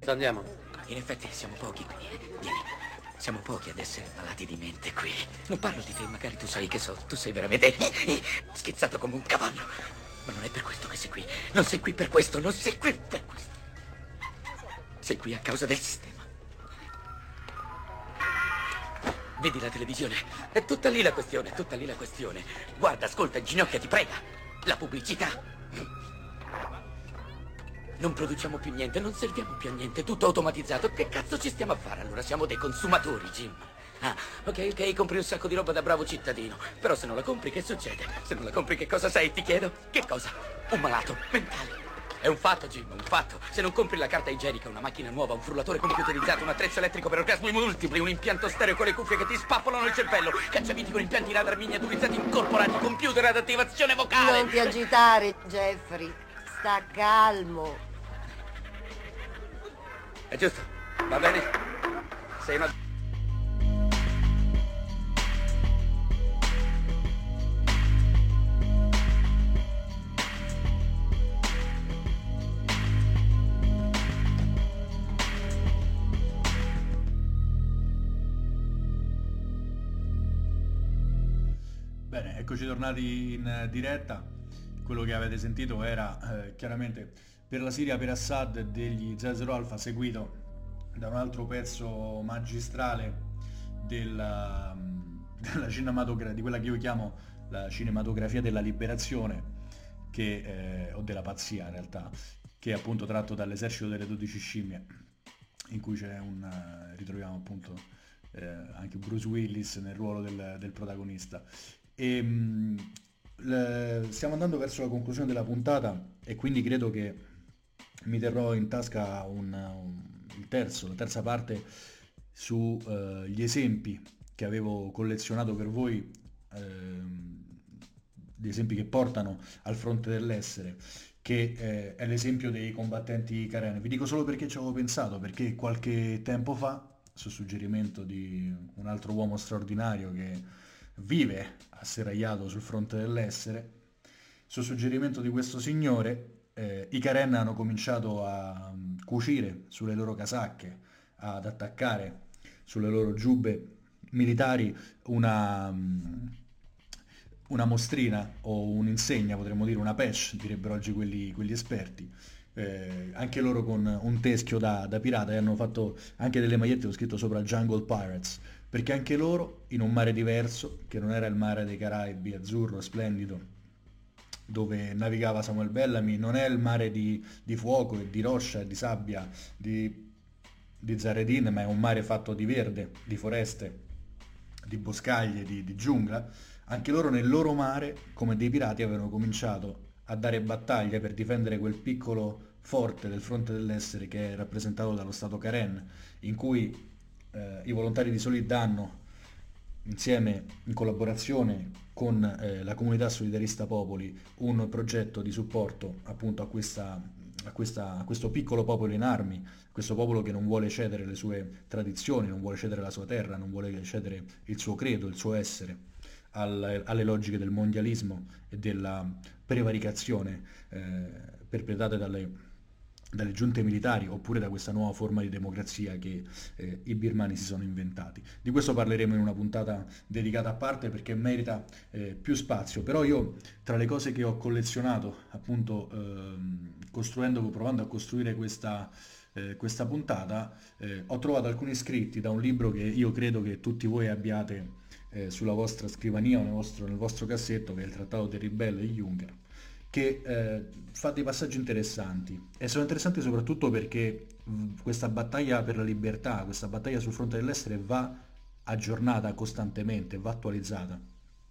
[SPEAKER 10] Andiamo.
[SPEAKER 9] In effetti siamo pochi qui. Vieni. Siamo pochi ad essere malati di mente qui. Non parlo di te, magari tu sai che so. Tu sei veramente schizzato come un cavallo. Ma non è per questo che sei qui. Non sei qui per questo, non sei qui per questo. Sei qui a causa del sistema. Vedi la televisione? È tutta lì la questione, è tutta lì la questione. Guarda, ascolta, inginocchiati, prega. La pubblicità. Non produciamo più niente, non serviamo più a niente, tutto automatizzato. Che cazzo ci stiamo a fare? Allora siamo dei consumatori, Jim. Ah, ok, compri un sacco di roba da bravo cittadino. Però se non la compri, che succede? Se non la compri, che cosa sei? Ti chiedo. Che cosa? Un malato mentale. È un fatto, Jim, un fatto. Se non compri la carta igienica, una macchina nuova, un frullatore computerizzato, un attrezzo elettrico per orgasmi multipli, un impianto stereo con le cuffie che ti spappolano il cervello, cacciaviti con impianti radar miniaturizzati incorporati, computer ad attivazione vocale.
[SPEAKER 11] Non ti agitare, Jeffrey. Sta calmo.
[SPEAKER 9] È giusto, va bene? Sei una...
[SPEAKER 5] Bene, eccoci tornati in diretta. Quello che avete sentito era chiaramente Per la Siria per Assad degli 00 Alpha, seguito da un altro pezzo magistrale della cinematografia, di quella che io chiamo la cinematografia della liberazione, o della pazzia in realtà, che è appunto tratto dall'esercito delle 12 scimmie, in cui ritroviamo appunto anche Bruce Willis nel ruolo del protagonista. Stiamo andando verso la conclusione della puntata e quindi credo che mi terrò in tasca la terza parte sugli esempi che avevo collezionato per voi, gli esempi che portano al fronte dell'essere, che è l'esempio dei combattenti Karen. Vi dico solo perché ci avevo pensato, perché qualche tempo fa, su suggerimento di un altro uomo straordinario che vive asserragliato sul fronte dell'essere, su suggerimento di questo signore, i Karen hanno cominciato a cucire sulle loro casacche, ad attaccare sulle loro giubbe militari una mostrina o un'insegna, potremmo dire una patch, direbbero oggi quelli esperti, anche loro con un teschio da pirata, e hanno fatto anche delle magliette con scritto sopra Jungle Pirates, perché anche loro, in un mare diverso, che non era il mare dei Caraibi, azzurro, splendido, dove navigava Samuel Bellamy, non è il mare di fuoco e di roccia e di sabbia di Zaredin, ma è un mare fatto di verde, di foreste, di boscaglie, di giungla. Anche loro nel loro mare, come dei pirati, avevano cominciato a dare battaglia per difendere quel piccolo forte del fronte dell'essere che è rappresentato dallo Stato Karen, in cui i volontari di Solid hanno, insieme, in collaborazione con la comunità solidarista Popoli, un progetto di supporto appunto a questo piccolo popolo in armi, questo popolo che non vuole cedere le sue tradizioni, non vuole cedere la sua terra, non vuole cedere il suo credo, il suo essere alle logiche del mondialismo e della prevaricazione perpetrate dalle giunte militari, oppure da questa nuova forma di democrazia che i birmani si sono inventati. Di questo parleremo in una puntata dedicata a parte, perché merita più spazio. Però io, tra le cose che ho collezionato appunto provando a costruire questa puntata, ho trovato alcuni scritti da un libro che io credo che tutti voi abbiate sulla vostra scrivania o nel vostro cassetto, che è il Trattato del Ribelle di Juncker, che fa dei passaggi interessanti, e sono interessanti soprattutto perché questa battaglia per la libertà, questa battaglia sul fronte dell'essere va aggiornata costantemente, va attualizzata.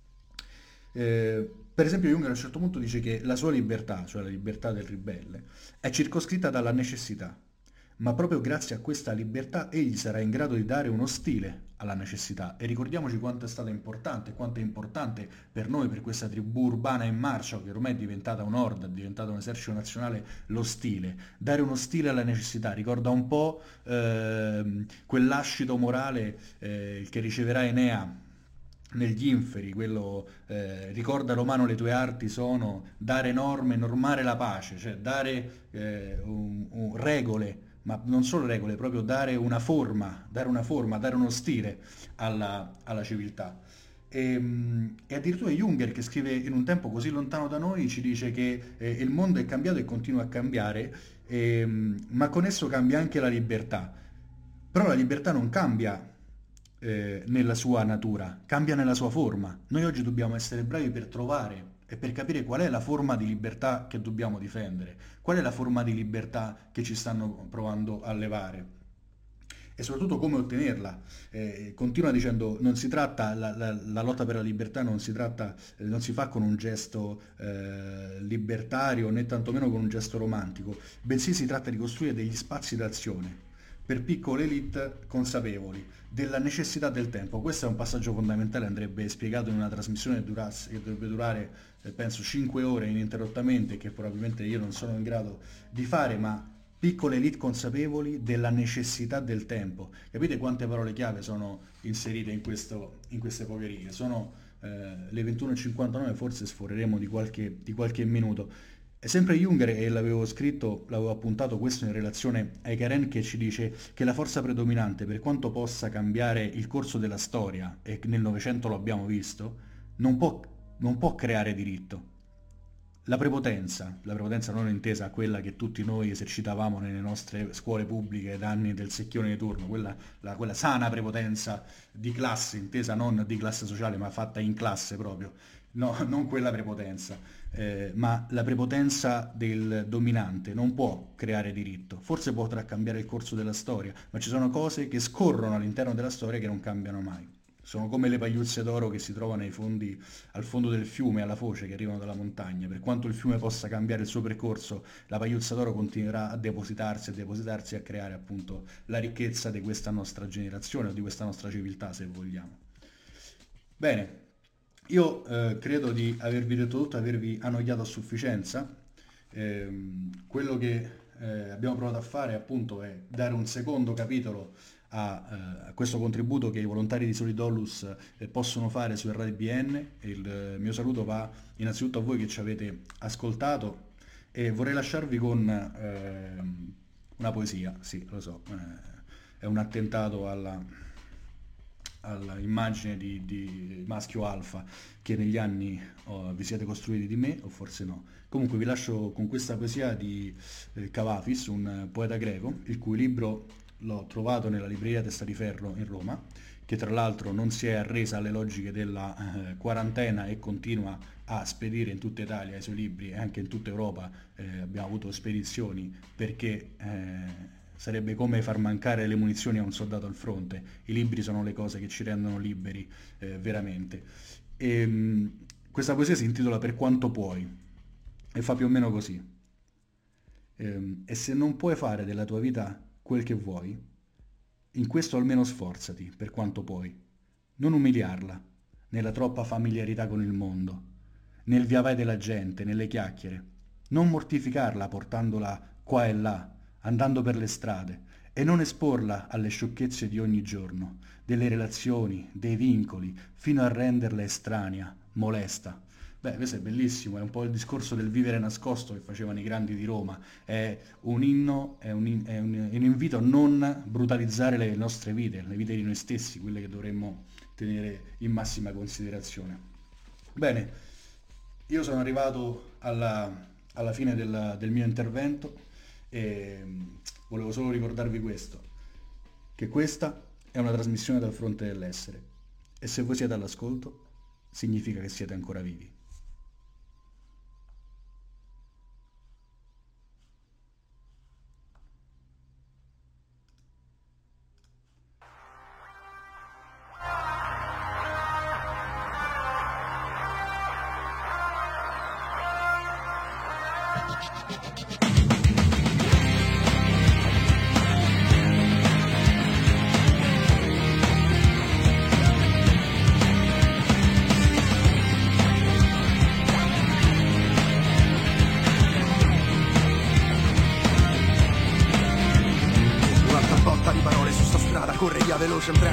[SPEAKER 5] Per esempio Juncker a un certo punto dice che la sua libertà, cioè la libertà del ribelle, è circoscritta dalla necessità, ma proprio grazie a questa libertà egli sarà in grado di dare uno stile alla necessità. E ricordiamoci quanto è stata importante, quanto è importante per noi, per questa tribù urbana in marcia, che ormai è diventata un'orda, è diventata un esercito nazionale, lo stile. Dare uno stile alla necessità ricorda un po' quell'ascito morale che riceverà Enea negli Inferi, quello ricorda Romano le tue arti sono dare norme, normare la pace, cioè dare regole, ma non solo regole, proprio dare una forma, dare uno stile alla civiltà. E addirittura Junger, che scrive in un tempo così lontano da noi, ci dice che il mondo è cambiato e continua a cambiare, ma con esso cambia anche la libertà. Però la libertà non cambia nella sua natura, cambia nella sua forma. Noi oggi dobbiamo essere bravi per trovare e per capire qual è la forma di libertà che dobbiamo difendere, qual è la forma di libertà che ci stanno provando a levare e soprattutto come ottenerla. Continua dicendo: non si tratta, la lotta per la libertà non si fa con un gesto libertario né tantomeno con un gesto romantico, bensì si tratta di costruire degli spazi d'azione per piccole elite consapevoli della necessità del tempo. Questo è un passaggio fondamentale, andrebbe spiegato in una trasmissione che dovrebbe durare penso 5 ore ininterrottamente, che probabilmente io non sono in grado di fare, ma piccole elite consapevoli della necessità del tempo. Capite quante parole chiave sono inserite in queste poche righe? Sono le 21:59, forse sforeremo di qualche minuto. È sempre Junger, e l'avevo appuntato questo in relazione ai Karen, che ci dice che la forza predominante, per quanto possa cambiare il corso della storia, e nel Novecento lo abbiamo visto, non può creare diritto. La prepotenza non intesa quella che tutti noi esercitavamo nelle nostre scuole pubbliche ai danni del secchione di turno, quella sana prepotenza di classe, intesa non di classe sociale ma fatta in classe proprio, no, non quella prepotenza, ma la prepotenza del dominante non può creare diritto. Forse potrà cambiare il corso della storia, ma ci sono cose che scorrono all'interno della storia che non cambiano mai. Sono come le pagliuzze d'oro che si trovano al fondo del fiume, alla foce, che arrivano dalla montagna. Per quanto il fiume possa cambiare il suo percorso, la pagliuzza d'oro continuerà a depositarsi e a creare appunto la ricchezza di questa nostra generazione o di questa nostra civiltà, se vogliamo. Bene, io credo di avervi detto tutto, avervi annoiato a sufficienza. Quello che abbiamo provato a fare appunto è dare un secondo capitolo a questo contributo che i volontari di Solidolus possono fare su RDBN. Il mio saluto va innanzitutto a voi che ci avete ascoltato, e vorrei lasciarvi con una poesia. Sì, lo so, è un attentato all'immagine di maschio alfa che negli anni vi siete costruiti di me, o forse no. Comunque vi lascio con questa poesia di Kavafis, un poeta greco, il cui libro l'ho trovato nella libreria Testa di Ferro in Roma, che tra l'altro non si è arresa alle logiche della quarantena e continua a spedire in tutta Italia i suoi libri, e anche in tutta Europa abbiamo avuto spedizioni, perché sarebbe come far mancare le munizioni a un soldato al fronte. I libri sono le cose che ci rendono liberi veramente. Questa poesia si intitola Per quanto puoi e fa più o meno così: e se non puoi fare della tua vita quel che vuoi, in questo almeno sforzati per quanto puoi. Non umiliarla nella troppa familiarità con il mondo, nel via vai della gente, nelle chiacchiere. Non mortificarla portandola qua e là, andando per le strade, e non esporla alle sciocchezze di ogni giorno, delle relazioni, dei vincoli, fino a renderla estranea, molesta. Beh, questo è bellissimo, è un po' il discorso del vivere nascosto che facevano i grandi di Roma. È un inno, è un invito a non brutalizzare le nostre vite, le vite di noi stessi, quelle che dovremmo tenere in massima considerazione. Bene, io sono arrivato alla fine del mio intervento e volevo solo ricordarvi questo, che questa è una trasmissione dal fronte dell'essere, e se voi siete all'ascolto significa che siete ancora vivi.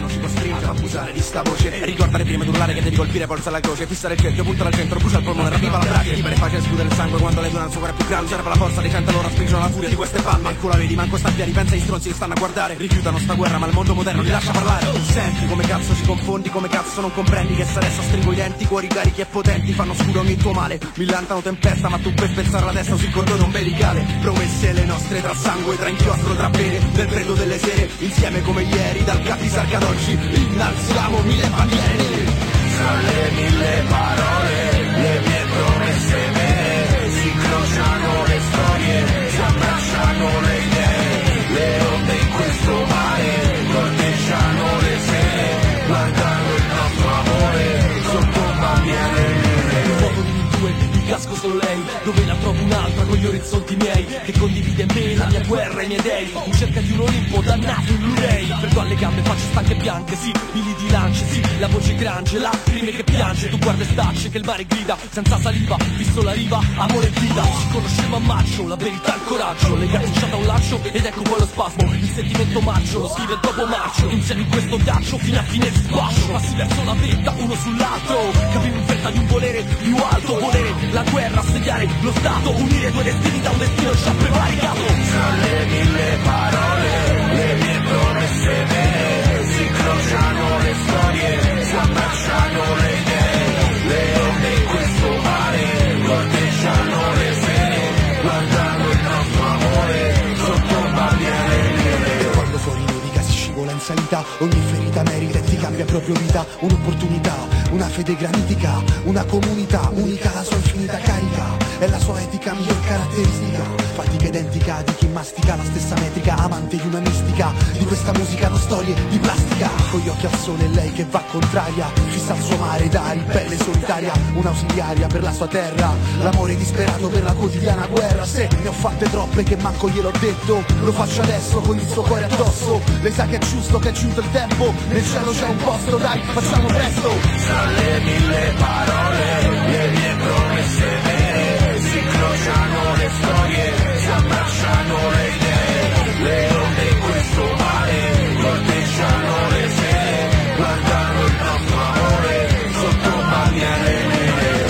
[SPEAKER 10] non si costringe ad abusare di sta voce. Ricordare prima di urlare che devi colpire polsa alla croce. Fissare il cerchio, punta al centro, brucia il polmone, rapiva la brace. Libera e facile scuotere il sangue quando le due hanno il suo cuore più grande. Serve la forza dei 100, allora spingono la furia di queste palle. Manco la vedi, manco sta via, ripensa ai stronzi che stanno a guardare. Rifiutano sta guerra ma il mondo moderno li lascia parlare. Senti come cazzo si confondi, come cazzo non comprendi che se adesso stringo i denti, cuori carichi e potenti fanno scuro ogni tuo male. Millantano tempesta ma tu per spezzare la testa sul cordone ombelicale. Promesse le nostre tra sangue, tra inchiostro, tra pene, nel freddo delle sere, insieme come ieri, dal Capisarca ad oggi innalziamo 1000 bandiere nere.
[SPEAKER 3] Tra le 1000 parole, le mie promesse vere, si incrociano le storie, si abbracciano le idee, le onde in questo mare, corteggiano le sere, guardando il nostro amore, sotto bandiere nere.
[SPEAKER 10] Fuoco di due, il casco solo lei, dove la trovo un'altra con gli orizzonti miei, che condivide me, la mia guerra e i miei dei, in cerca di un Olimpo dannato in Blu-ray. Perdo alle gambe, facce stanche bianche, sì, mili di lance, sì, la voce grange, lacrime che piange, tu guarda e stacce che il mare grida, senza saliva, visto la riva, amore e vita. Ci conoscemmo a maggio, la verità, il coraggio, le cartucciate a un laccio ed ecco poi lo spasmo, il sentimento maggio, lo scrive dopo marcio, insieme in questo ghiaccio fino a fine squascio, passi verso la vetta uno sull'altro, capiamo in fretta di un volere più alto, volere la guerra, assediare lo Stato, unire due destini da un destino già prevaricato.
[SPEAKER 3] Tra le 1000 parole, le mie promesse vere, si incrociano le storie, si abbracciano le idee, le onde in questo mare, corteggiano le sere, guardando il nostro amore, sotto bandiere nere.
[SPEAKER 10] Quando fuori nudica si scivola in salita, ogni ferita merita e ti cambia proprio vita, un'opportunità, una fede granitica, una comunità unica, la sua infinita carica, è la sua etica miglior caratteristica, fatica identica di chi mastica la stessa metrica, amante di una mistica, di questa musica non storie di plastica, con gli occhi al sole lei che va contraria, fissa il suo mare da ribelle solitaria, un'ausiliaria per la sua terra, l'amore disperato per la quotidiana guerra. Se ne ho fatte troppe che manco gliel'ho detto, lo faccio adesso con il suo cuore addosso, lei sa che è giusto, che è giunto il tempo, nel cielo c'è un posto, dai facciamo presto.
[SPEAKER 3] Tra le 1000 parole, le mie promesse vere, si incrociano le storie, si abbracciano le idee, le onde in questo mare, corteggiano le sere, guardando il nostro amore, sotto bandiere nere.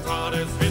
[SPEAKER 12] cantare